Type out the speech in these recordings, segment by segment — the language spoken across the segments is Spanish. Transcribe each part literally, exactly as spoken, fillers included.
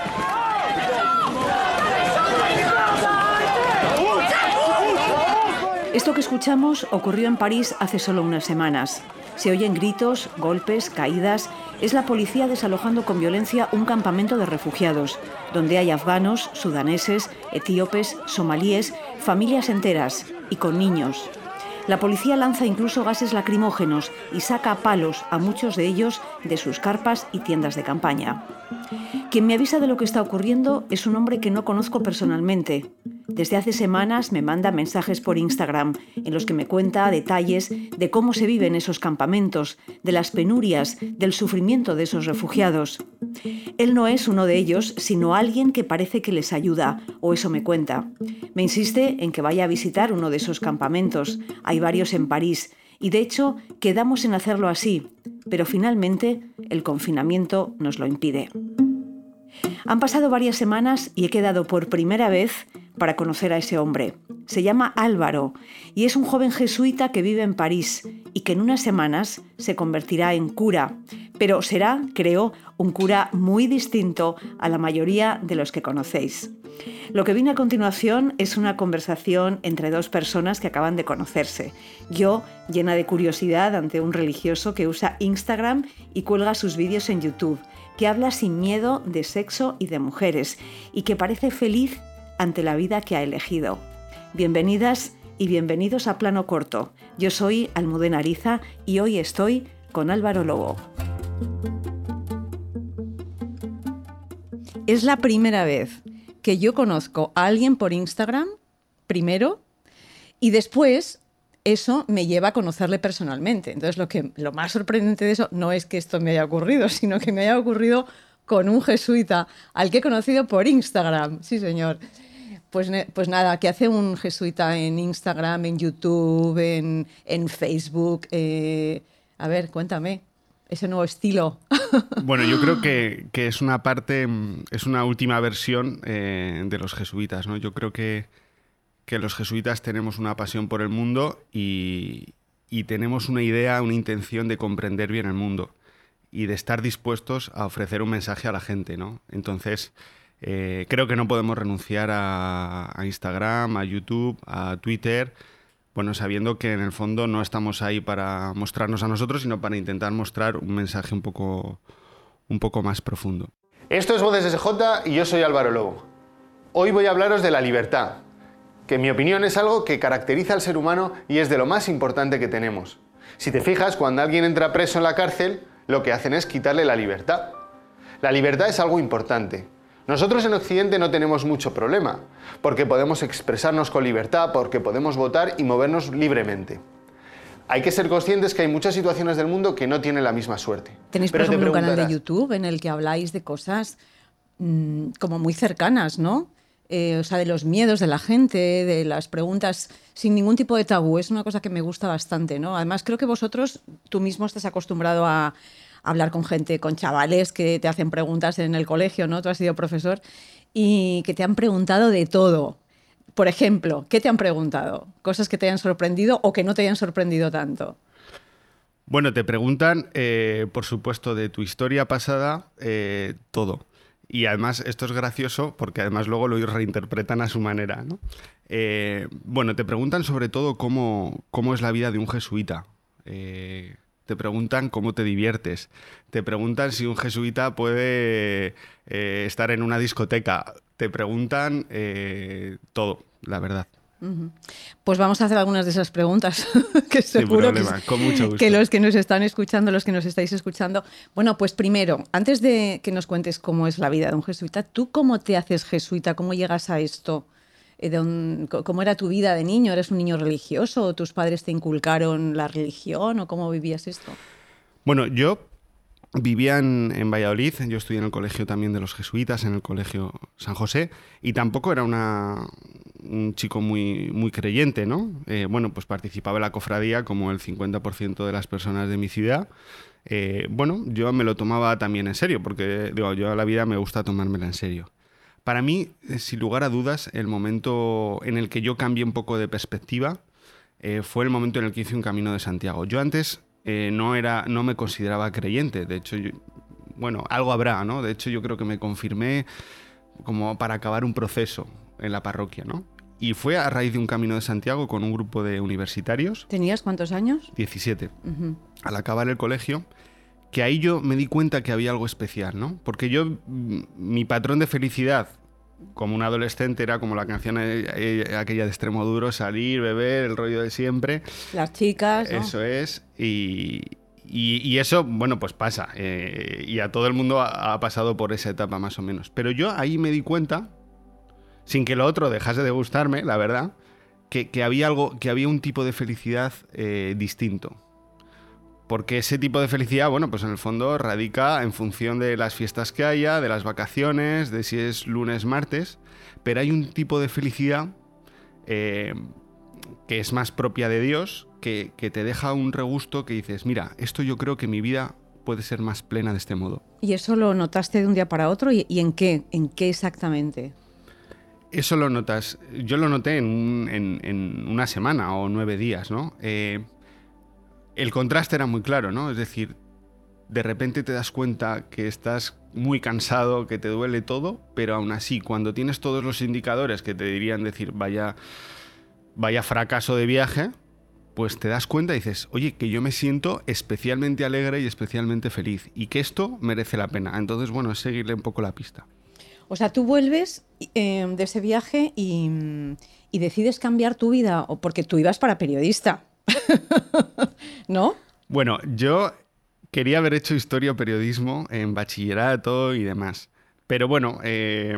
Esto que escuchamos ocurrió en París hace solo unas semanas. Se oyen gritos, golpes, caídas. Es la policía desalojando con violencia un campamento de refugiados, donde hay afganos, sudaneses, etíopes, somalíes, familias enteras y con niños. La policía lanza incluso gases lacrimógenos y saca a palos a muchos de ellos de sus carpas y tiendas de campaña. Quien me avisa de lo que está ocurriendo es un hombre que no conozco personalmente. Desde hace semanas me manda mensajes por Instagram en los que me cuenta detalles de cómo se vive en esos campamentos, de las penurias, del sufrimiento de esos refugiados. Él no es uno de ellos, sino alguien que parece que les ayuda, o eso me cuenta. Me insiste en que vaya a visitar uno de esos campamentos. Hay varios en París, y de hecho quedamos en hacerlo así, pero finalmente el confinamiento nos lo impide. Han pasado varias semanas y he quedado por primera vez para conocer a ese hombre. Se llama Álvaro y es un joven jesuita que vive en París y que en unas semanas se convertirá en cura, pero será, creo, un cura muy distinto a la mayoría de los que conocéis. Lo que viene a continuación es una conversación entre dos personas que acaban de conocerse. Yo, llena de curiosidad ante un religioso que usa Instagram y cuelga sus vídeos en YouTube, que habla sin miedo de sexo y de mujeres y que parece feliz ante la vida que ha elegido. Bienvenidas y bienvenidos a Plano Corto. Yo soy Almudena Ariza y hoy estoy con Álvaro Lobo. Es la primera vez que yo conozco a alguien por Instagram, primero, y después eso me lleva a conocerle personalmente. Entonces, lo, que, lo más sorprendente de eso no es que esto me haya ocurrido, sino que me haya ocurrido con un jesuita al que he conocido por Instagram. Sí, señor. Pues, pues nada, ¿qué hace un jesuita en Instagram, en YouTube, en, en Facebook? Eh, a ver, cuéntame, ese nuevo estilo. Bueno, yo creo que, que es una parte, es una última versión eh, de los jesuitas, ¿no? Yo creo que, que los jesuitas tenemos una pasión por el mundo y, y tenemos una idea, una intención de comprender bien el mundo y de estar dispuestos a ofrecer un mensaje a la gente, ¿no? Entonces, eh, creo que no podemos renunciar a, a Instagram, a YouTube, a Twitter, bueno, sabiendo que en el fondo no estamos ahí para mostrarnos a nosotros, sino para intentar mostrar un mensaje un poco, un poco más profundo. Esto es Voces S J y yo soy Álvaro Lobo. Hoy voy a hablaros de la libertad, que en mi opinión es algo que caracteriza al ser humano y es de lo más importante que tenemos. Si te fijas, cuando alguien entra preso en la cárcel, lo que hacen es quitarle la libertad. La libertad es algo importante. Nosotros en Occidente no tenemos mucho problema, porque podemos expresarnos con libertad, porque podemos votar y movernos libremente. Hay que ser conscientes que hay muchas situaciones del mundo que no tienen la misma suerte. Tenéis, por ejemplo, un canal de YouTube en el que habláis de cosas mmm, como muy cercanas, ¿no? Eh, o sea, de los miedos de la gente, de las preguntas sin ningún tipo de tabú. Es una cosa que me gusta bastante, ¿no? Además, creo que vosotros, tú mismo estás acostumbrado a hablar con gente, con chavales que te hacen preguntas en el colegio, ¿no? Tú has sido profesor y que te han preguntado de todo. Por ejemplo, ¿qué te han preguntado? Cosas que te hayan sorprendido o que no te hayan sorprendido tanto. Bueno, te preguntan, eh, por supuesto, de tu historia pasada, eh, todo. Y además esto es gracioso porque además luego lo reinterpretan a su manera, ¿no? Eh, bueno, te preguntan sobre todo cómo, cómo es la vida de un jesuita. Eh, te preguntan cómo te diviertes. Te preguntan si un jesuita puede eh, estar en una discoteca. Te preguntan eh, todo, la verdad. Uh-huh. Pues vamos a hacer algunas de esas preguntas que seguro Sin problema, que, con mucho gusto. que los que nos están escuchando, los que nos estáis escuchando. Bueno, pues primero, antes de que nos cuentes cómo es la vida de un jesuita, ¿tú cómo te haces jesuita? ¿Cómo llegas a esto? De un, ¿Cómo era tu vida de niño? ¿Eres un niño religioso o tus padres te inculcaron la religión o cómo vivías esto? Bueno, yo vivía en, en Valladolid, yo estudié en el colegio también de los jesuitas, en el colegio San José, y tampoco era una, un chico muy, muy creyente, ¿no? Eh, bueno, pues participaba en la cofradía como el cincuenta por ciento de las personas de mi ciudad. Eh, bueno, yo me lo tomaba también en serio, porque digo, yo a la vida me gusta tomármela en serio. Para mí, sin lugar a dudas, el momento en el que yo cambié un poco de perspectiva eh, fue el momento en el que hice un Camino de Santiago. Yo antes eh, no, era, no me consideraba creyente, de hecho yo bueno, algo habrá, ¿no? De hecho, yo creo que me confirmé como para acabar un proceso en la parroquia, ¿no? Y fue a raíz de un Camino de Santiago con un grupo de universitarios. ¿Tenías cuántos años? diecisiete. Uh-huh. Al acabar el colegio, que ahí yo me di cuenta que había algo especial, ¿no? Porque yo, mi patrón de felicidad como un adolescente era como la canción eh, aquella de Extremoduro, salir, beber, el rollo de siempre. Las chicas, ¿no? Eso es. Y, y, y eso, bueno, pues pasa. Eh, y a todo el mundo ha, ha pasado por esa etapa más o menos. Pero yo ahí me di cuenta, sin que lo otro dejase de gustarme, la verdad, que, que había algo, que había un tipo de felicidad eh, distinto. Porque ese tipo de felicidad, bueno, pues en el fondo radica en función de las fiestas que haya, de las vacaciones, de si es lunes, martes, pero hay un tipo de felicidad eh, que es más propia de Dios, que, que te deja un regusto que dices, mira, esto yo creo que mi vida puede ser más plena de este modo. ¿Y eso lo notaste de un día para otro? ¿Y, y en qué? ¿En qué exactamente? Eso lo notas. Yo lo noté en, un, en, en una semana o nueve días, ¿no? Eh, el contraste era muy claro, ¿no? Es decir, de repente te das cuenta que estás muy cansado, que te duele todo, pero aún así, cuando tienes todos los indicadores que te dirían decir, vaya, vaya fracaso de viaje, pues te das cuenta y dices, oye, que yo me siento especialmente alegre y especialmente feliz y que esto merece la pena. Entonces, bueno, es seguirle un poco la pista. O sea, tú vuelves eh, de ese viaje y, y decides cambiar tu vida, o porque tú ibas para periodista, ¿no? Bueno, yo quería haber hecho historia o periodismo en bachillerato y demás. Pero bueno, eh,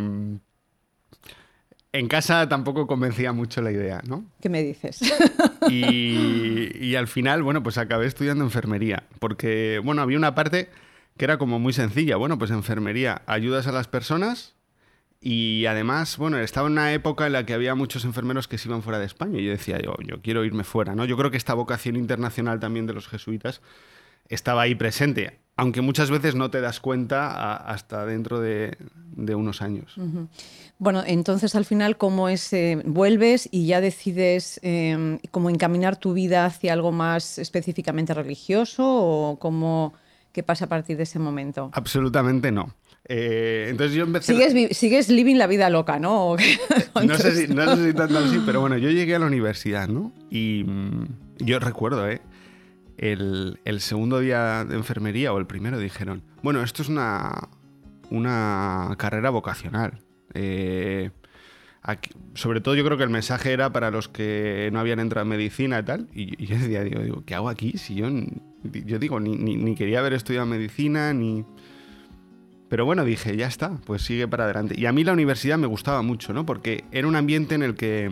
en casa tampoco convencía mucho la idea, ¿no? ¿Qué me dices? Y, y al final, bueno, pues acabé estudiando enfermería. Porque, bueno, había una parte que era como muy sencilla. Bueno, pues enfermería, ayudas a las personas y además, bueno, estaba en una época en la que había muchos enfermeros que se iban fuera de España y yo decía, yo, yo quiero irme fuera, ¿no? Yo creo que esta vocación internacional también de los jesuitas estaba ahí presente, aunque muchas veces no te das cuenta a, hasta dentro de, de unos años. Uh-huh. Bueno, entonces al final, ¿cómo es? Eh, ¿Vuelves y ya decides eh, cómo encaminar tu vida hacia algo más específicamente religioso o cómo, qué pasa a partir de ese momento? Absolutamente no. Eh, entonces yo empecé... Sigues, sigues living la vida loca, ¿no? no, sé si, no sé si tanto así, pero bueno, yo llegué a la universidad, ¿no? Y mmm, yo recuerdo, ¿eh? El, el segundo día de enfermería o el primero dijeron, bueno, esto es una, una carrera vocacional. Eh, aquí, sobre todo yo creo que el mensaje era para los que no habían entrado en medicina y tal. Y, y yo decía, digo, digo, ¿qué hago aquí? Si yo, yo digo, ni, ni, ni quería haber estudiado medicina, ni... Pero bueno, dije, ya está, pues sigue para adelante. Y a mí la universidad me gustaba mucho, ¿no? Porque era un ambiente en el que...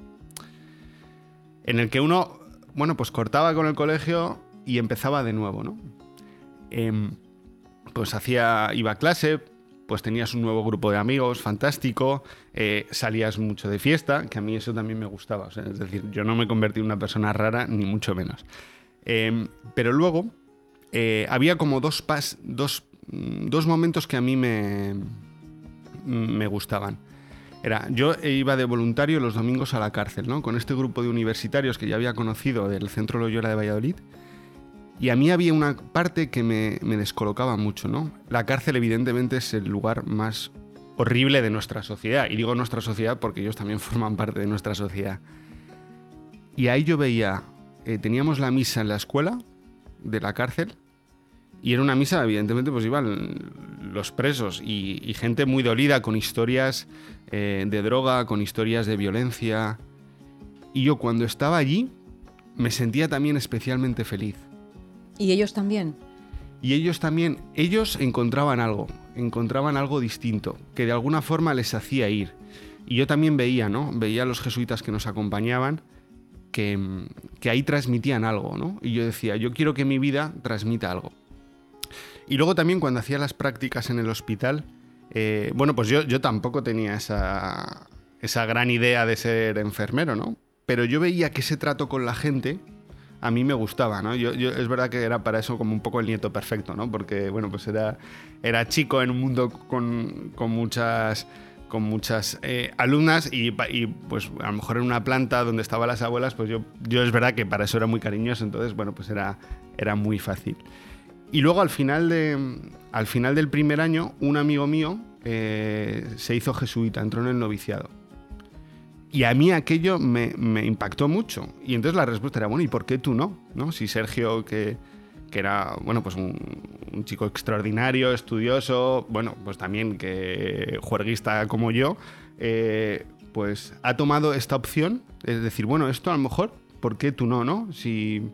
En el que uno, bueno, pues cortaba con el colegio y empezaba de nuevo, ¿no? Eh, pues hacía... Iba a clase, pues tenías un nuevo grupo de amigos, fantástico. Eh, salías mucho de fiesta, que a mí eso también me gustaba. O sea, es decir, yo no me convertí en una persona rara, ni mucho menos. Eh, pero luego eh, había como dos pas... dos dos momentos que a mí me, me gustaban. Era, yo iba de voluntario los domingos a la cárcel, ¿no? Con este grupo de universitarios que ya había conocido del Centro Loyola de Valladolid. Y a mí había una parte que me, me descolocaba mucho, ¿no? La cárcel, evidentemente, es el lugar más horrible de nuestra sociedad. Y digo nuestra sociedad porque ellos también forman parte de nuestra sociedad. Y ahí yo veía... Eh, teníamos la misa en la escuela de la cárcel. Y era una misa, evidentemente, pues iban los presos y, y gente muy dolida, con historias eh, de droga, con historias de violencia. Y yo cuando estaba allí me sentía también especialmente feliz. ¿Y ellos también? Y ellos también, ellos encontraban algo, encontraban algo distinto, que de alguna forma les hacía ir. Y yo también veía, ¿no? Veía a los jesuitas que nos acompañaban, que, que ahí transmitían algo, ¿no? Y yo decía, yo quiero que mi vida transmita algo. Y luego también cuando hacía las prácticas en el hospital, eh, bueno, pues yo, yo tampoco tenía esa, esa gran idea de ser enfermero, ¿no? Pero yo veía que ese trato con la gente a mí me gustaba, ¿no? Yo, yo, es verdad que era para eso como un poco el nieto perfecto, ¿no? Porque, bueno, pues era, era chico en un mundo con, con muchas... con muchas eh, alumnas y, y pues a lo mejor en una planta donde estaban las abuelas, pues yo, yo es verdad que para eso era muy cariñoso, entonces, bueno, pues era, era muy fácil. y luego al final, de, al final del primer año, un amigo mío eh, se hizo jesuita, entró en el noviciado. Y a mí aquello me, me impactó mucho. Y entonces la respuesta era, bueno, ¿y por qué tú no? ¿No? Si Sergio, que, que era bueno, pues un, un chico extraordinario, estudioso, bueno, pues también que juerguista como yo, eh, pues ha tomado esta opción, es decir, bueno, esto a lo mejor, ¿por qué tú no, no? Si,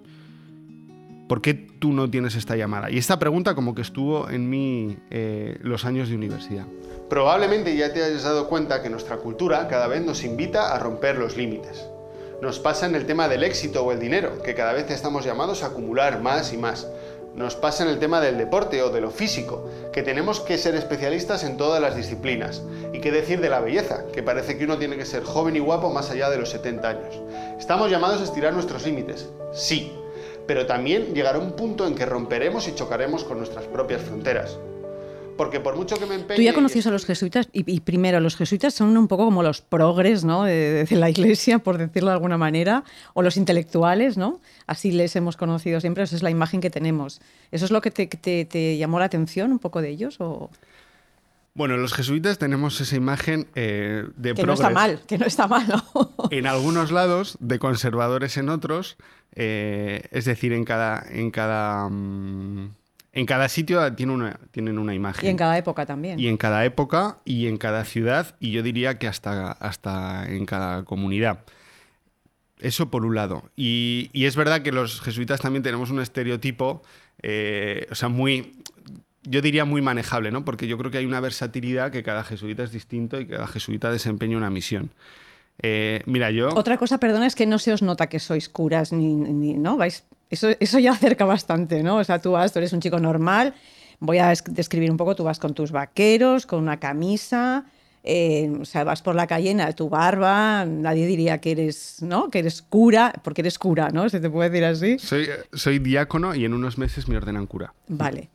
¿por qué tú no tienes esta llamada? Y esta pregunta como que estuvo en mí eh, los años de universidad. Probablemente ya te hayas dado cuenta que nuestra cultura cada vez nos invita a romper los límites. Nos pasa en el tema del éxito o el dinero, que cada vez estamos llamados a acumular más y más. Nos pasa en el tema del deporte o de lo físico, que tenemos que ser especialistas en todas las disciplinas. Y qué decir de la belleza, que parece que uno tiene que ser joven y guapo más allá de los setenta años. Estamos llamados a estirar nuestros límites, sí, pero también llegará un punto en que romperemos y chocaremos con nuestras propias fronteras. Porque por mucho que me empeñe... Tú ya conocías a los jesuitas y, y primero, los jesuitas son un poco como los progres, ¿no? de, de la Iglesia, por decirlo de alguna manera, o los intelectuales, ¿no? Así les hemos conocido siempre, esa es la imagen que tenemos. ¿Eso es lo que te, te, te llamó la atención un poco de ellos? O... Bueno, los jesuitas tenemos esa imagen eh, de que progres. no está mal, que no está mal, ¿no? En algunos lados, de conservadores en otros, eh, es decir, en cada... En cada um, En cada sitio tiene una, tienen una imagen. Y en cada época también. Y en cada época y en cada ciudad y yo diría que hasta, hasta en cada comunidad. Eso por un lado. Y, y es verdad que los jesuitas también tenemos un estereotipo, eh, o sea, muy, yo diría muy manejable, ¿no? Porque yo creo que hay una versatilidad que cada jesuita es distinto y cada jesuita desempeña una misión. Eh, mira, yo... Otra cosa, perdona, es que no se os nota que sois curas, ni, ni ¿no? Vais... Eso, eso ya acerca bastante, ¿no? O sea, tú vas, tú eres un chico normal, voy a describir un poco, tú vas con tus vaqueros, con una camisa, eh, o sea, vas por la calle, tu barba, nadie diría que eres, ¿no? Que eres cura, porque eres cura, ¿no? ¿Se te puede decir así? Soy, soy diácono y en unos meses me ordenan cura. Vale.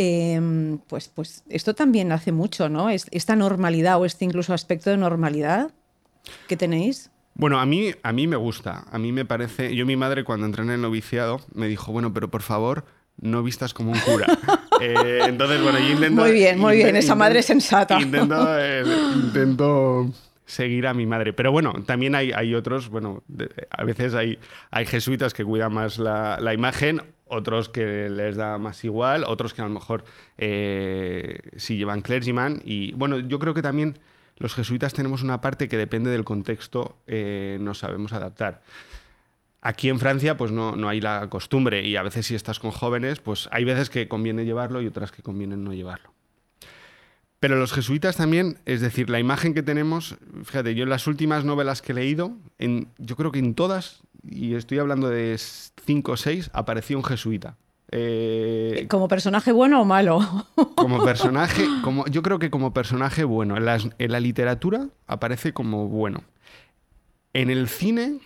Eh, pues, pues esto también hace mucho, ¿no? Esta normalidad o este incluso aspecto de normalidad que tenéis. Bueno, a mí, a mí me gusta, a mí me parece... Yo, mi madre, cuando entré en el noviciado, me dijo, bueno, pero por favor, no vistas como un cura. eh, entonces, bueno, yo intento... Muy bien, muy intento, bien, esa madre sensata. Intento, eh, intento seguir a mi madre. Pero bueno, también hay, hay otros, bueno, de, a veces hay, hay jesuitas que cuidan más la, la imagen, otros que les da más igual, otros que a lo mejor eh, sí llevan clergyman. Y bueno, yo creo que también... Los jesuitas tenemos una parte que depende del contexto, eh, nos sabemos adaptar. Aquí en Francia pues no, no hay la costumbre y a veces si estás con jóvenes, pues hay veces que conviene llevarlo y otras que conviene no llevarlo. Pero los jesuitas también, es decir, la imagen que tenemos, fíjate, yo en las últimas novelas que he leído, en, yo creo que en todas, y estoy hablando de cinco o seis, apareció un jesuita. Eh, ¿Como personaje bueno o malo? Como personaje, como, yo creo que como personaje bueno. En la, en la literatura aparece como bueno. En el cine,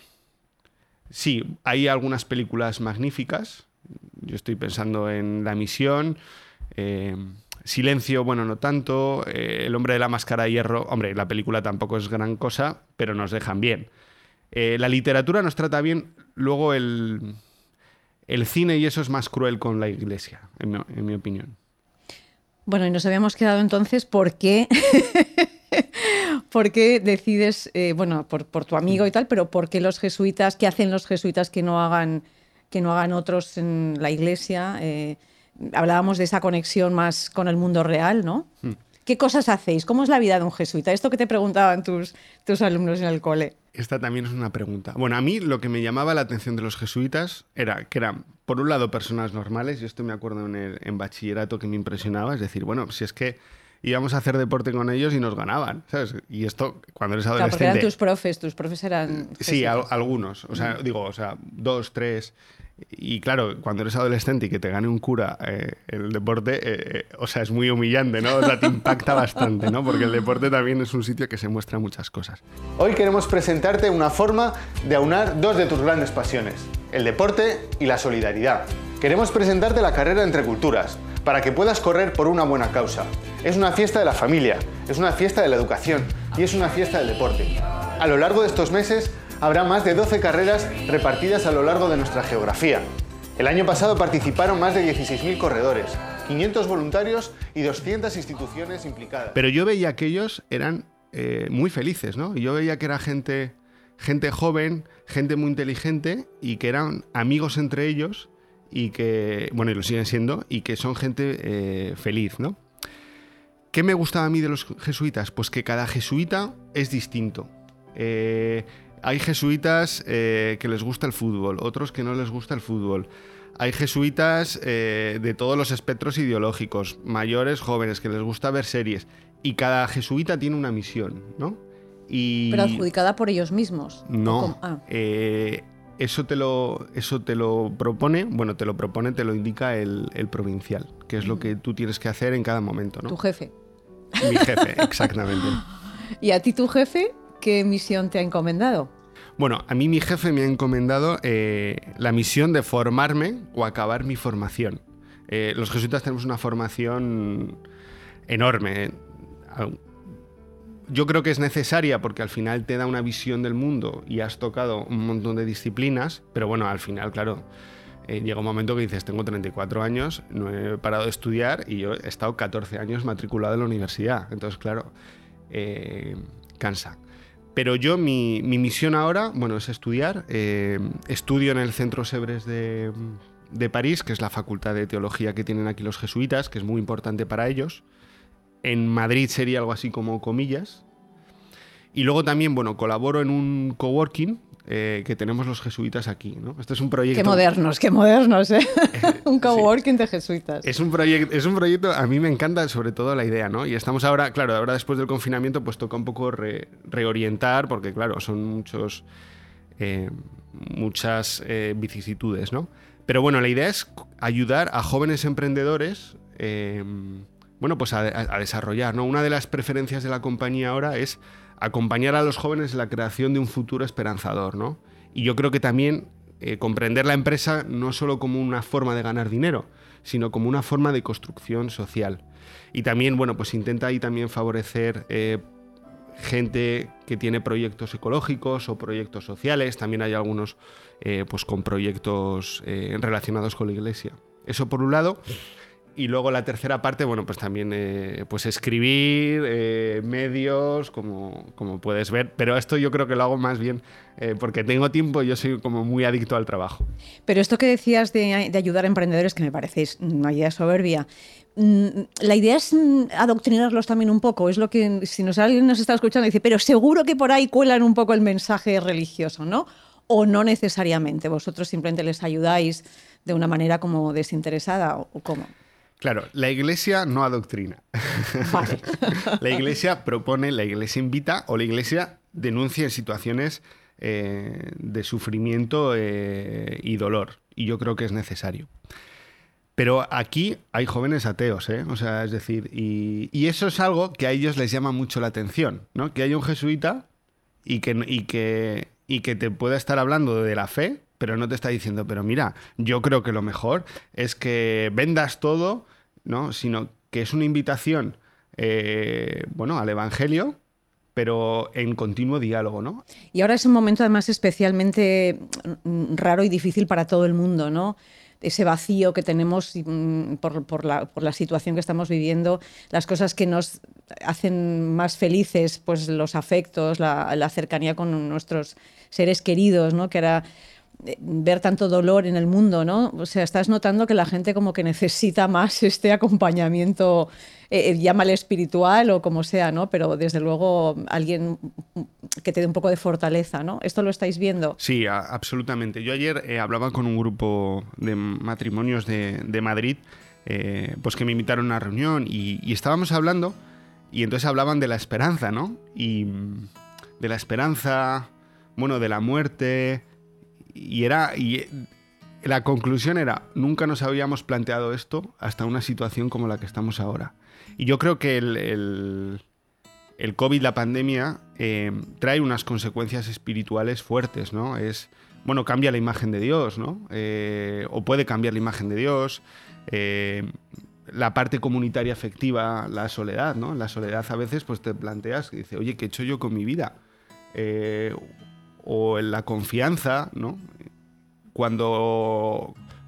sí, hay algunas películas magníficas. Yo estoy pensando en La Misión, eh, Silencio, bueno, no tanto, eh, El hombre de la máscara de hierro. Hombre, la película tampoco es gran cosa, pero nos dejan bien. Eh, la literatura nos trata bien, luego el... El cine y eso es más cruel con la Iglesia, en mi, en mi opinión. Bueno, y nos habíamos quedado entonces, ¿por qué, ¿por qué decides, eh, bueno, por, por tu amigo y tal, pero por qué los jesuitas, qué hacen los jesuitas que no hagan, que no hagan otros en la Iglesia? Eh, hablábamos de esa conexión más con el mundo real, ¿no? Hmm. ¿Qué cosas hacéis? ¿Cómo es la vida de un jesuita? Esto que te preguntaban tus, tus alumnos en el cole. Esta también es una pregunta. Bueno, a mí lo que me llamaba la atención de los jesuitas era que eran, por un lado, personas normales. Yo esto me acuerdo en, el, en bachillerato que me impresionaba. Es decir, bueno, si es que íbamos a hacer deporte con ellos y nos ganaban, ¿sabes? Y esto, cuando eres adolescente... Claro, porque eran tus profes, tus profes eran... Sí, a, algunos. O sea, digo, o sea, dos, tres... Y claro, cuando eres adolescente y que te gane un cura eh, el deporte, eh, o sea, es muy humillante, ¿no? O sea, te impacta bastante, ¿no? Porque el deporte también es un sitio que se muestra muchas cosas. Hoy queremos presentarte una forma de aunar dos de tus grandes pasiones, el deporte y la solidaridad. Queremos presentarte la carrera Entre Culturas, para que puedas correr por una buena causa. Es una fiesta de la familia, es una fiesta de la educación y es una fiesta del deporte. A lo largo de estos meses, habrá más de doce carreras repartidas a lo largo de nuestra geografía. El año pasado participaron más de dieciséis mil corredores, quinientos voluntarios y doscientas instituciones implicadas. Pero yo veía que ellos eran eh, muy felices, ¿no? Y yo veía que era gente, gente joven, gente muy inteligente y que eran amigos entre ellos y que, bueno, y lo siguen siendo, y que son gente eh, feliz, ¿no? ¿Qué me gustaba a mí de los jesuitas? Pues que cada jesuita es distinto. Eh, hay jesuitas eh, que les gusta el fútbol, otros que no les gusta el fútbol. Hay jesuitas eh, de todos los espectros ideológicos, mayores, jóvenes, que les gusta ver series. Y cada jesuita tiene una misión, ¿no? Y... ¿Pero adjudicada por ellos mismos? No. Ah. Eh, eso, te lo, eso te lo propone, bueno, te lo propone, te lo indica el, el provincial, que es lo que tú tienes que hacer en cada momento, ¿no? Tu jefe. Mi jefe, exactamente. ¿Y a ti tu jefe qué misión te ha encomendado? Bueno, a mí mi jefe me ha encomendado eh, la misión de formarme o acabar mi formación. Eh, los jesuitas tenemos una formación enorme. Yo creo que es necesaria porque al final te da una visión del mundo y has tocado un montón de disciplinas, pero bueno, al final, claro, eh, llega un momento que dices, tengo treinta y cuatro años, no he parado de estudiar y yo he estado catorce años matriculado en la universidad. Entonces, claro, eh, cansa. Pero yo, mi, mi misión ahora, bueno, es estudiar. Eh, estudio en el Centro Sèvres de, de París, que es la facultad de teología que tienen aquí los jesuitas, que es muy importante para ellos. En Madrid sería algo así como comillas. Y luego también, bueno, colaboro en un coworking eh, que tenemos los jesuitas aquí, ¿no? Este es un proyecto... Qué modernos, qué modernos, ¿eh? Un coworking sí. de jesuitas. Es un, proyecto, es un proyecto, a mí me encanta sobre todo la idea, ¿no? Y estamos ahora, claro, ahora después del confinamiento pues toca un poco re, reorientar, porque claro, son muchos, eh, muchas eh, vicisitudes, ¿no? Pero bueno, la idea es ayudar a jóvenes emprendedores... Eh, bueno, pues a, a desarrollar, ¿no? Una de las preferencias de la compañía ahora es acompañar a los jóvenes en la creación de un futuro esperanzador, ¿no? Y yo creo que también eh, comprender la empresa no solo como una forma de ganar dinero, sino como una forma de construcción social. Y también, bueno, pues intenta ahí también favorecer eh, gente que tiene proyectos ecológicos o proyectos sociales. También hay algunos eh, pues con proyectos eh, relacionados con la Iglesia. Eso por un lado. Y luego la tercera parte, bueno, pues también eh, pues escribir, eh, medios, como, como puedes ver. Pero esto yo creo que lo hago más bien eh, porque tengo tiempo y yo soy como muy adicto al trabajo. Pero esto que decías de, de ayudar a emprendedores, que me parece una idea soberbia, la idea es adoctrinarlos también un poco. Es lo que, si nos, alguien nos está escuchando y dice, pero seguro que por ahí cuelan un poco el mensaje religioso, ¿no? O no necesariamente. Vosotros simplemente les ayudáis de una manera como desinteresada o cómo. Claro, la Iglesia no adoctrina. Vale. La Iglesia propone, la Iglesia invita o la Iglesia denuncia en situaciones eh, de sufrimiento eh, y dolor. Y yo creo que es necesario. Pero aquí hay jóvenes ateos, ¿eh? O sea, es decir, y, y eso es algo que a ellos les llama mucho la atención, ¿no? Que haya un jesuita y que, y que, y que te pueda estar hablando de la fe, pero no te está diciendo, pero mira, yo creo que lo mejor es que vendas todo, ¿no? Sino que es una invitación, eh, bueno, al Evangelio, pero en continuo diálogo, ¿no? Y ahora es un momento además especialmente raro y difícil para todo el mundo, ¿no? Ese vacío que tenemos por, por, la, por la situación que estamos viviendo, las cosas que nos hacen más felices, pues los afectos, la, la cercanía con nuestros seres queridos, ¿no? Que era ver tanto dolor en el mundo, ¿no? O sea, estás notando que la gente como que necesita más este acompañamiento, eh, llámale espiritual o como sea, ¿no? Pero desde luego alguien que te dé un poco de fortaleza, ¿no? ¿Esto lo estáis viendo? Sí, a, absolutamente. Yo ayer eh, hablaba con un grupo de matrimonios de, de Madrid, eh, pues que me invitaron a una reunión y, y estábamos hablando y entonces hablaban de la esperanza, ¿no? Y de la esperanza, bueno, de la muerte... Y, era, y la conclusión era, nunca nos habíamos planteado esto hasta una situación como la que estamos ahora. Y yo creo que el, el, el COVID, la pandemia, eh, trae unas consecuencias espirituales fuertes, ¿no? Es, bueno, cambia la imagen de Dios, ¿no? Eh, o puede cambiar la imagen de Dios, eh, la parte comunitaria afectiva, la soledad, ¿no? La soledad a veces pues te planteas y dices, oye, ¿qué he hecho yo con mi vida? Eh... o en la confianza, ¿no? Cuando,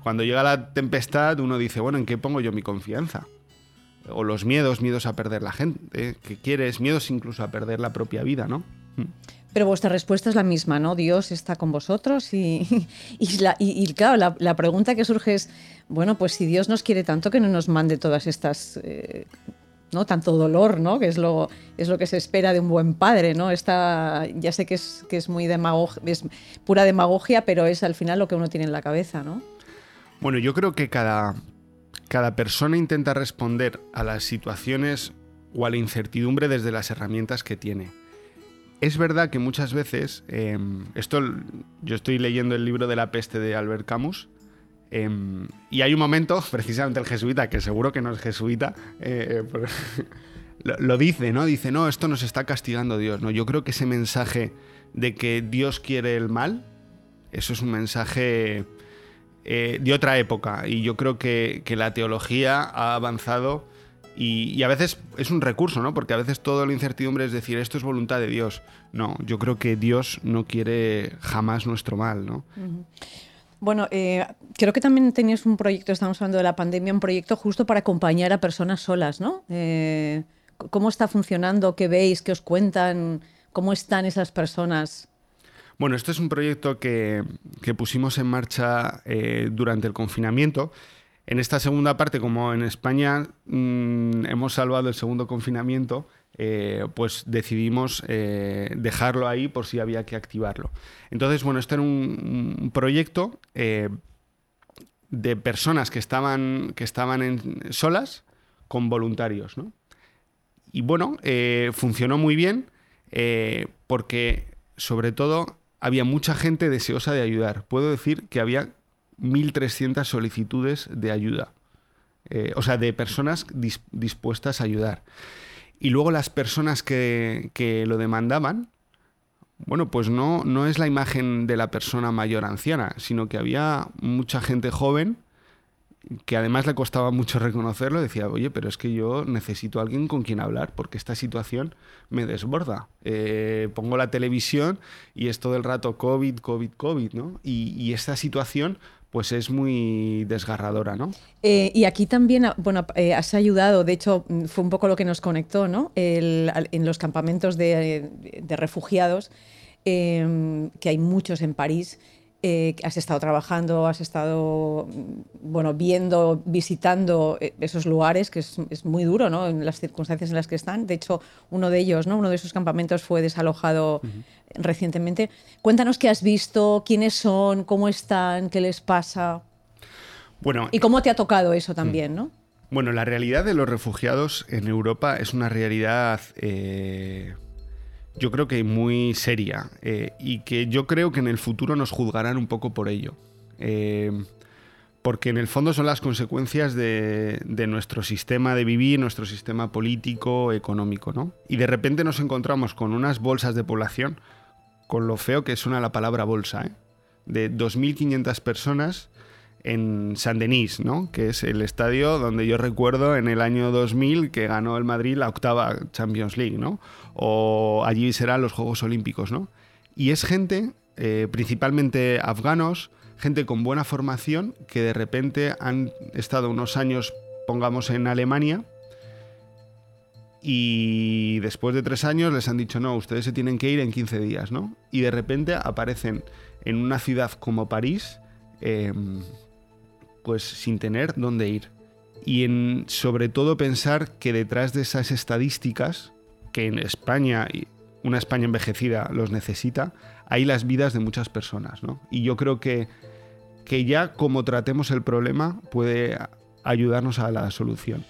Cuando llega la tempestad, uno dice, bueno, ¿en qué pongo yo mi confianza? O los miedos, miedos a perder la gente, ¿eh? ¿Qué quieres? Miedos incluso a perder la propia vida, ¿no? Pero vuestra respuesta es la misma, ¿no? Dios está con vosotros y, y, la, y, y claro, la, la pregunta que surge es, bueno, pues si Dios nos quiere tanto, que no nos mande todas estas... Eh, ¿no? Tanto dolor, ¿no? Que es lo, es lo que se espera de un buen padre, ¿no? Esta, ya sé que es, que es muy demagog, es pura demagogia, pero es al final lo que uno tiene en la cabeza, ¿no? Bueno, yo creo que cada, cada persona intenta responder a las situaciones o a la incertidumbre desde las herramientas que tiene. Es verdad que muchas veces, eh, esto, yo estoy leyendo el libro de La peste de Albert Camus, Eh, y hay un momento, precisamente el jesuita, que seguro que no es jesuita, eh, eh, lo, lo dice, ¿no? Dice, no, esto nos está castigando Dios, ¿no? Yo creo que ese mensaje de que Dios quiere el mal, eso es un mensaje eh, de otra época. Y yo creo que, que la teología ha avanzado y, y a veces es un recurso, ¿no? Porque a veces toda la incertidumbre es decir, esto es voluntad de Dios. No, yo creo que Dios no quiere jamás nuestro mal, ¿no? Uh-huh. Bueno, eh, creo que también tenías un proyecto, estamos hablando de la pandemia, un proyecto justo para acompañar a personas solas, ¿no? Eh, ¿Cómo está funcionando? ¿Qué veis? ¿Qué os cuentan? ¿Cómo están esas personas? Bueno, este es un proyecto que, que pusimos en marcha eh, durante el confinamiento. En esta segunda parte, como en España mmm, hemos salvado el segundo confinamiento, Eh, pues decidimos eh, dejarlo ahí por si había que activarlo. Entonces, bueno, este era un, un proyecto eh, de personas que estaban, que estaban en, solas con voluntarios, ¿no? Y bueno, eh, funcionó muy bien eh, porque, sobre todo, había mucha gente deseosa de ayudar. Puedo decir que había mil trescientas solicitudes de ayuda, eh, o sea, de personas dis- dispuestas a ayudar. Y luego las personas que, que lo demandaban, bueno, pues no, no es la imagen de la persona mayor anciana, sino que había mucha gente joven que además le costaba mucho reconocerlo. Decía, oye, pero es que yo necesito a alguien con quien hablar porque esta situación me desborda. Eh, pongo la televisión y es todo el rato COVID, COVID, COVID, ¿no? Y, y esta situación pues es muy desgarradora, ¿no? Eh, y aquí también, bueno, eh, has ayudado, de hecho, fue un poco lo que nos conectó, ¿no? El, en los campamentos de, de refugiados, eh, que hay muchos en París, eh, has estado trabajando, has estado, bueno, viendo, visitando esos lugares, que es, es muy duro, ¿no? En las circunstancias en las que están. De hecho, uno de ellos, ¿no? Uno de esos campamentos fue desalojado uh-huh. recientemente. Cuéntanos qué has visto, quiénes son, cómo están, qué les pasa. Bueno, y cómo te ha tocado eso también, ¿no? Bueno, la realidad de los refugiados en Europa es una realidad, eh, yo creo que muy seria, eh, y que yo creo que en el futuro nos juzgarán un poco por ello. Eh, porque en el fondo son las consecuencias de, de nuestro sistema de vivir, nuestro sistema político, económico, ¿no? Y de repente nos encontramos con unas bolsas de población, con lo feo que suena la palabra bolsa, ¿eh? De dos mil quinientas personas en Saint-Denis, ¿no? Que es el estadio donde yo recuerdo en el año dos mil que ganó el Madrid la octava Champions League, ¿no? O allí serán los Juegos Olímpicos, ¿no? Y es gente, eh, principalmente afganos, gente con buena formación, que de repente han estado unos años, pongamos, en Alemania, y después de tres años les han dicho, no, ustedes se tienen que ir en quince días, ¿no? Y de repente aparecen en una ciudad como París, eh, pues sin tener dónde ir. Y en, sobre todo pensar que detrás de esas estadísticas, que en España, una España envejecida los necesita, hay las vidas de muchas personas, ¿no? Y yo creo que, que ya como tratemos el problema puede ayudarnos a la solución.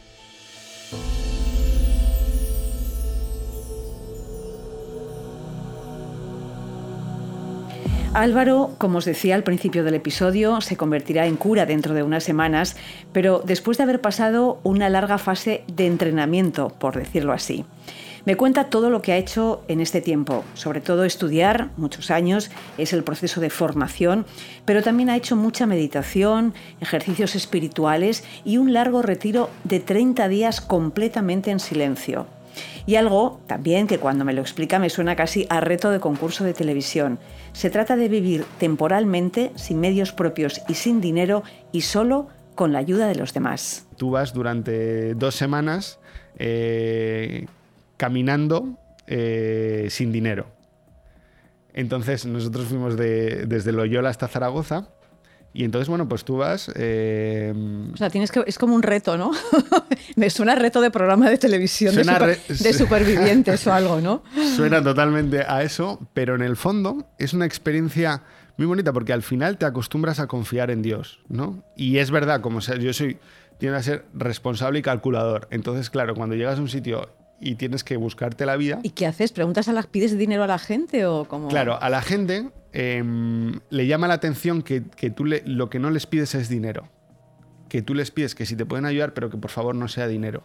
Álvaro, como os decía al principio del episodio, se convertirá en cura dentro de unas semanas, pero después de haber pasado una larga fase de entrenamiento, por decirlo así. Me cuenta todo lo que ha hecho en este tiempo, sobre todo estudiar, muchos años, es el proceso de formación, pero también ha hecho mucha meditación, ejercicios espirituales y un largo retiro de treinta días completamente en silencio. Y algo también que cuando me lo explica me suena casi a reto de concurso de televisión. Se trata de vivir temporalmente, sin medios propios y sin dinero, y solo con la ayuda de los demás. Tú vas durante dos semanas eh, caminando eh, sin dinero. Entonces nosotros fuimos de, desde Loyola hasta Zaragoza. Y entonces, bueno, pues tú vas... Eh... O sea, tienes que... es como un reto, ¿no? Me suena reto de programa de televisión de, super... re... de supervivientes o algo, ¿no? Suena totalmente a eso, pero en el fondo es una experiencia muy bonita porque al final te acostumbras a confiar en Dios, ¿no? Y es verdad, como sea, yo soy... tiendo a ser responsable y calculador. Entonces, claro, cuando llegas a un sitio y tienes que buscarte la vida... ¿Y qué haces? ¿Preguntas a la... ¿Pides dinero a la gente o cómo? Claro, a la gente... Eh, le llama la atención que, que tú le, lo que no les pides es dinero. Que tú les pides que si te pueden ayudar, pero que por favor no sea dinero.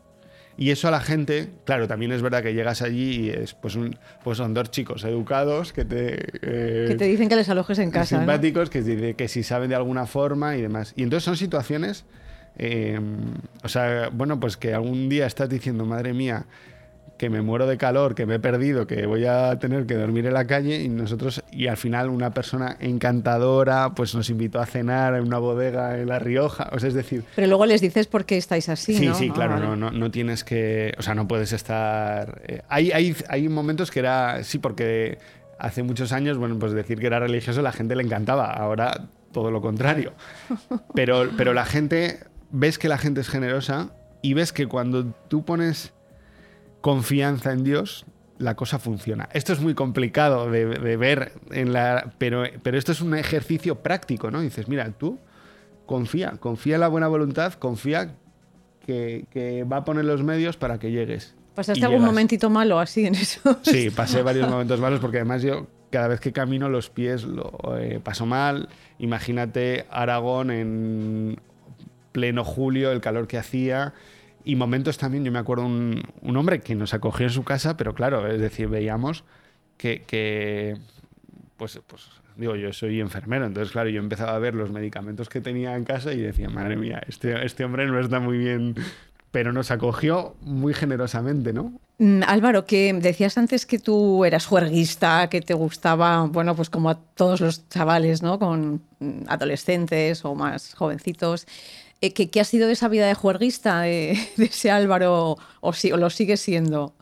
Y eso a la gente, claro, también es verdad que llegas allí y es, pues, un, pues son dos chicos educados que te... Eh, que te dicen que les alojes en casa, simpáticos, ¿no? que, que si saben de alguna forma y demás. Y entonces son situaciones... Eh, o sea, bueno, pues que algún día estás diciendo, madre mía, que me muero de calor, que me he perdido, que voy a tener que dormir en la calle, y nosotros, y al final una persona encantadora pues nos invitó a cenar en una bodega en La Rioja, o sea, es decir... Pero luego les dices por qué estáis así, sí, ¿no? Sí, sí, claro, ah, vale. no, no, no tienes que... O sea, no puedes estar... Eh, hay, hay, hay momentos que era... Sí, porque hace muchos años, bueno, pues decir que era religioso a la gente le encantaba, ahora todo lo contrario. Pero, pero la gente... Ves que la gente es generosa y ves que cuando tú pones confianza en Dios, la cosa funciona. Esto es muy complicado de, de ver, en la, pero, pero esto es un ejercicio práctico, ¿no? Dices, mira, tú confía, confía en la buena voluntad, confía que, que va a poner los medios para que llegues. ¿Pasaste algún momentito malo así en eso? Sí, pasé varios momentos malos porque además yo cada vez que camino los pies lo eh, paso mal. Imagínate Aragón en pleno julio, el calor que hacía... Y momentos también, yo me acuerdo un, un hombre que nos acogió en su casa, pero claro, es decir, veíamos que, que pues, pues, digo, yo soy enfermero, entonces claro, yo empezaba a ver los medicamentos que tenía en casa y decía, madre mía, este, este hombre no está muy bien, pero nos acogió muy generosamente, ¿no? Mm, Álvaro, que decías antes que tú eras juerguista, que te gustaba, bueno, pues como a todos los chavales, ¿no? Con adolescentes o más jovencitos. ¿Qué, ¿Qué ha sido de esa vida de juerguista, de, de ese Álvaro, o, si, o lo sigue siendo?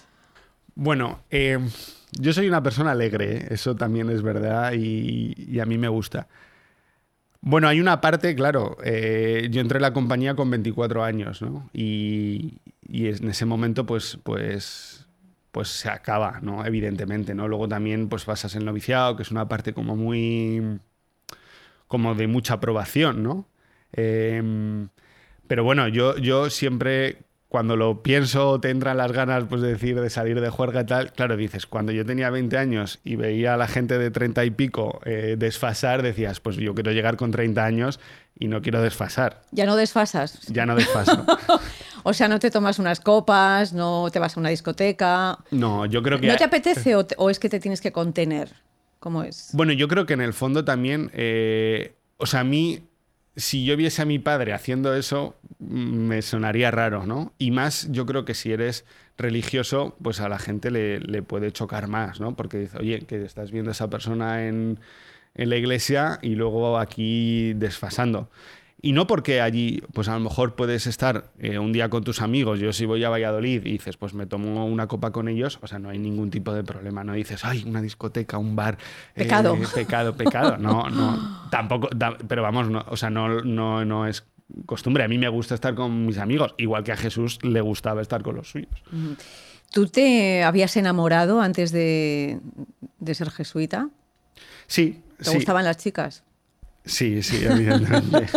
Bueno, eh, yo soy una persona alegre, ¿eh? Eso también es verdad y, y a mí me gusta. Bueno, hay una parte, claro, eh, yo entré en la compañía con veinticuatro años, ¿no? Y, y en ese momento, pues, pues, pues se acaba, ¿no? Evidentemente, ¿no? Luego también pues pasas el noviciado, que es una parte como muy... como de mucha aprobación, ¿no? Eh, pero bueno, yo, yo siempre, cuando lo pienso, te entran las ganas pues, de decir, de salir de juerga y tal. Claro, dices, cuando yo tenía veinte años y veía a la gente de treinta y pico eh, desfasar, decías, pues yo quiero llegar con treinta años y no quiero desfasar. ¿Ya no desfasas? Ya no desfaso. O sea, no te tomas unas copas, no te vas a una discoteca. No, yo creo que... ¿No te apetece o, te, o es que te tienes que contener? ¿Cómo es? Bueno, yo creo que en el fondo también, eh, o sea, a mí... Si yo viese a mi padre haciendo eso, me sonaría raro, ¿no? Y más, yo creo que si eres religioso, pues a la gente le, le puede chocar más, ¿no? Porque dice, oye, que estás viendo a esa persona en, en la iglesia y luego aquí desfasando. Y no porque allí, pues a lo mejor puedes estar eh, un día con tus amigos. Yo si voy a Valladolid y dices, pues me tomo una copa con ellos, o sea, no hay ningún tipo de problema. No dices, ay, una discoteca, un bar. Pecado. Eh, pecado, pecado. No, no, tampoco, da, pero vamos, no, o sea, no, no, no es costumbre. A mí me gusta estar con mis amigos, igual que a Jesús le gustaba estar con los suyos. ¿Tú te habías enamorado antes de, de ser jesuita? Sí. ¿Te sí. gustaban las chicas? Sí, sí, evidentemente.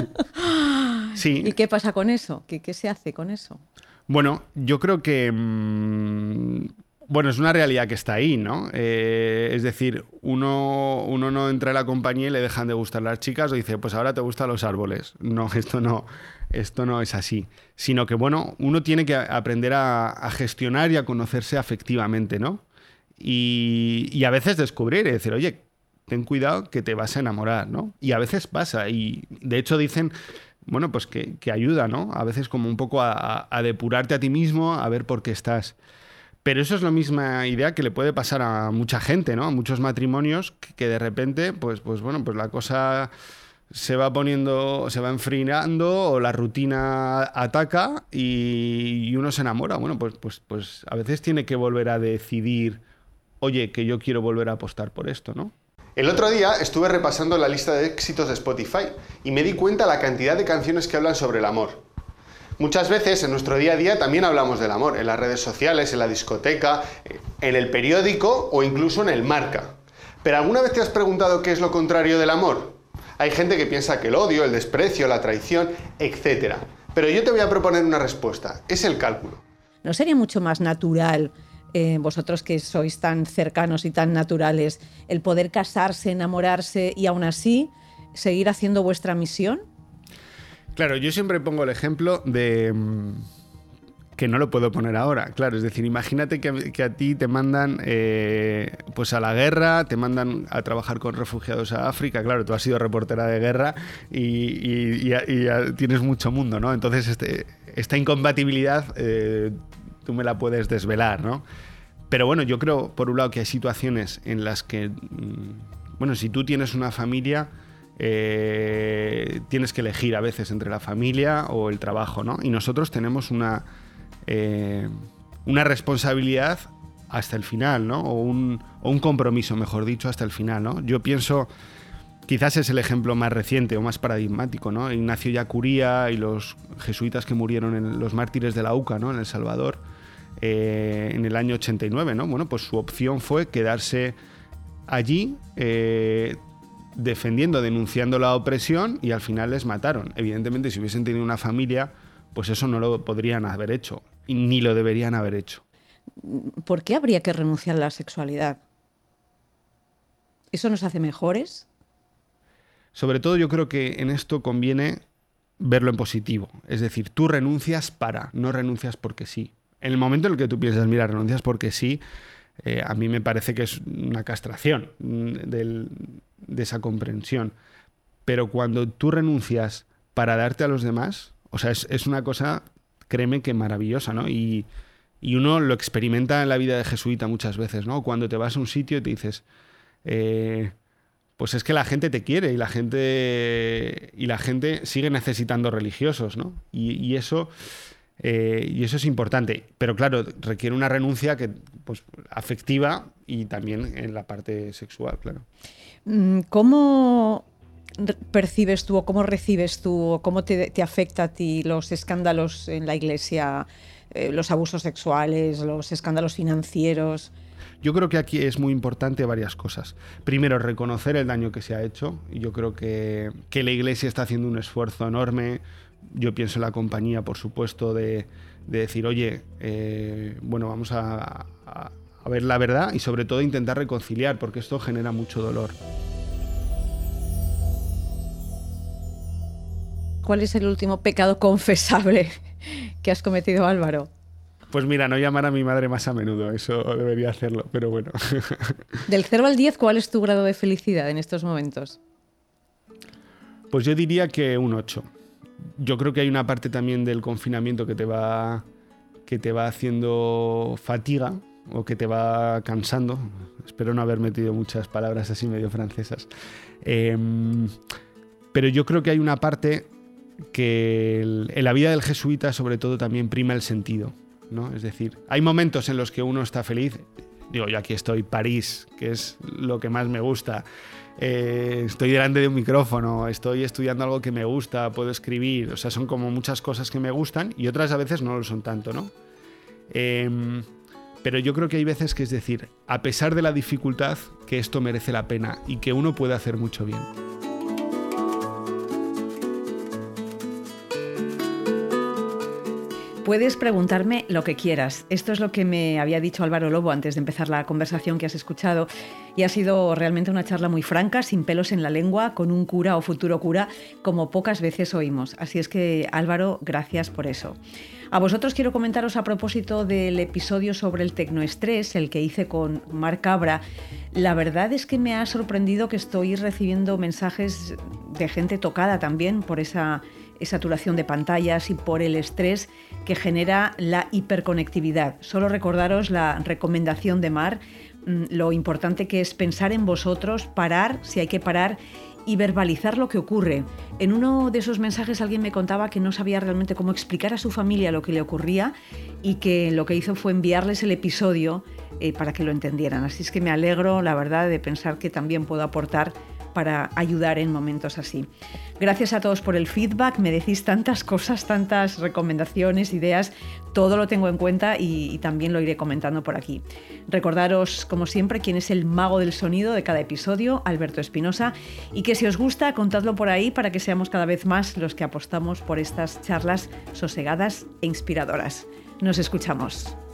Sí. ¿Y qué pasa con eso? ¿Qué, qué se hace con eso? Bueno, yo creo que... Mmm, bueno, es una realidad que está ahí, ¿no? Eh, es decir, uno, uno no entra en la compañía y le dejan de gustar las chicas o dice, pues ahora te gustan los árboles. No, esto no, esto no es así. Sino que, bueno, uno tiene que aprender a, a gestionar y a conocerse afectivamente, ¿no? Y, y a veces descubrir y decir, oye, ten cuidado que te vas a enamorar, ¿no? Y a veces pasa. Y de hecho dicen bueno, pues que, que ayuda, ¿no? A veces como un poco a, a depurarte a ti mismo, a ver por qué estás. Pero eso es la misma idea que le puede pasar a mucha gente, ¿no? A muchos matrimonios que, que de repente, pues, pues bueno, pues la cosa se va poniendo, se va enfriando o la rutina ataca y, y uno se enamora. Bueno, pues, pues, pues a veces tiene que volver a decidir, oye, que yo quiero volver a apostar por esto, ¿no? El otro día estuve repasando la lista de éxitos de Spotify y me di cuenta la cantidad de canciones que hablan sobre el amor. Muchas veces en nuestro día a día también hablamos del amor, en las redes sociales, en la discoteca, en el periódico o incluso en el Marca. ¿Pero alguna vez te has preguntado qué es lo contrario del amor? Hay gente que piensa que el odio, el desprecio, la traición, etcétera. Pero yo te voy a proponer una respuesta. Es el cálculo. ¿No sería mucho más natural, eh, vosotros que sois tan cercanos y tan naturales, el poder casarse, enamorarse y aún así seguir haciendo vuestra misión? Claro, yo siempre pongo el ejemplo de... que no lo puedo poner ahora, claro, es decir, imagínate que, que a ti te mandan eh, pues a la guerra, te mandan a trabajar con refugiados a África, claro, tú has sido reportera de guerra y, y, y, y, y tienes mucho mundo, ¿no? Entonces este, esta incompatibilidad eh, tú me la puedes desvelar, ¿no? Pero bueno, yo creo, por un lado, que hay situaciones en las que, bueno, si tú tienes una familia, eh, tienes que elegir a veces entre la familia o el trabajo, ¿no? Y nosotros tenemos una... Eh, una responsabilidad hasta el final, ¿no? O un, o un compromiso, mejor dicho, hasta el final, ¿no? Yo pienso, quizás es el ejemplo más reciente o más paradigmático, ¿no? Ignacio Ellacuría y los jesuitas que murieron en los mártires de la U C A, ¿no? En El Salvador, eh, en el año ochenta y nueve, ¿no? Bueno, pues su opción fue quedarse allí eh, defendiendo, denunciando la opresión y al final les mataron. Evidentemente, si hubiesen tenido una familia, pues eso no lo podrían haber hecho, y ni lo deberían haber hecho. ¿Por qué habría que renunciar a la sexualidad? ¿Eso nos hace mejores? Sobre todo yo creo que en esto conviene verlo en positivo. Es decir, tú renuncias para, no renuncias porque sí. En el momento en el que tú piensas, mira, renuncias porque sí, eh, a mí me parece que es una castración del, de esa comprensión. Pero cuando tú renuncias para darte a los demás... O sea, es, es una cosa, créeme, que maravillosa, ¿no? Y, y uno lo experimenta en la vida de jesuita muchas veces, ¿no? Cuando te vas a un sitio y te dices, eh, pues es que la gente te quiere y la gente, y la gente sigue necesitando religiosos, ¿no? Y, y, eso, eh, y eso es importante. Pero claro, requiere una renuncia que, pues, afectiva y también en la parte sexual, claro. ¿Cómo percibes tú o cómo recibes tú o cómo te, te afecta a ti los escándalos en la Iglesia, eh, los abusos sexuales, los escándalos financieros? Yo creo que aquí es muy importante varias cosas. Primero, reconocer el daño que se ha hecho. Yo creo que, que la Iglesia está haciendo un esfuerzo enorme. Yo pienso en la compañía, por supuesto, de, de decir, oye, eh, bueno, vamos a, a, a ver la verdad y sobre todo intentar reconciliar, porque esto genera mucho dolor. ¿Cuál es el último pecado confesable que has cometido, Álvaro? Pues mira, no llamar a mi madre más a menudo, eso debería hacerlo, pero bueno. Del cero al diez, ¿cuál es tu grado de felicidad en estos momentos? Pues yo diría que un ocho. Yo creo que hay una parte también del confinamiento que te va, que te va haciendo fatiga o que te va cansando. Espero no haber metido muchas palabras así medio francesas. Eh, pero yo creo que hay una parte que el, en la vida del jesuita sobre todo también prima el sentido, ¿no? Es decir, hay momentos en los que uno está feliz. Digo, yo aquí estoy, París, que es lo que más me gusta. Eh, estoy delante de un micrófono, estoy estudiando algo que me gusta, puedo escribir. O sea, son como muchas cosas que me gustan y otras a veces no lo son tanto, ¿no? Eh, pero yo creo que hay veces que es decir, a pesar de la dificultad, que esto merece la pena y que uno puede hacer mucho bien. Puedes preguntarme lo que quieras. Esto es lo que me había dicho Álvaro Lobo antes de empezar la conversación que has escuchado y ha sido realmente una charla muy franca, sin pelos en la lengua, con un cura o futuro cura, como pocas veces oímos. Así es que, Álvaro, gracias por eso. A vosotros quiero comentaros a propósito del episodio sobre el tecnoestrés, el que hice con Marc Cabra. La verdad es que me ha sorprendido que estoy recibiendo mensajes de gente tocada también por esa saturación de pantallas y por el estrés que genera la hiperconectividad. Solo recordaros la recomendación de Mar, lo importante que es pensar en vosotros, parar si hay que parar y verbalizar lo que ocurre. En uno de esos mensajes alguien me contaba que no sabía realmente cómo explicar a su familia lo que le ocurría y que lo que hizo fue enviarles el episodio eh, para que lo entendieran. Así es que me alegro, la verdad, de pensar que también puedo aportar para ayudar en momentos así. Gracias a todos por el feedback, me decís tantas cosas, tantas recomendaciones, ideas, todo lo tengo en cuenta y, y también lo iré comentando por aquí. Recordaros, como siempre, quién es el mago del sonido de cada episodio, Alberto Espinosa, y que si os gusta, contadlo por ahí para que seamos cada vez más los que apostamos por estas charlas sosegadas e inspiradoras. Nos escuchamos.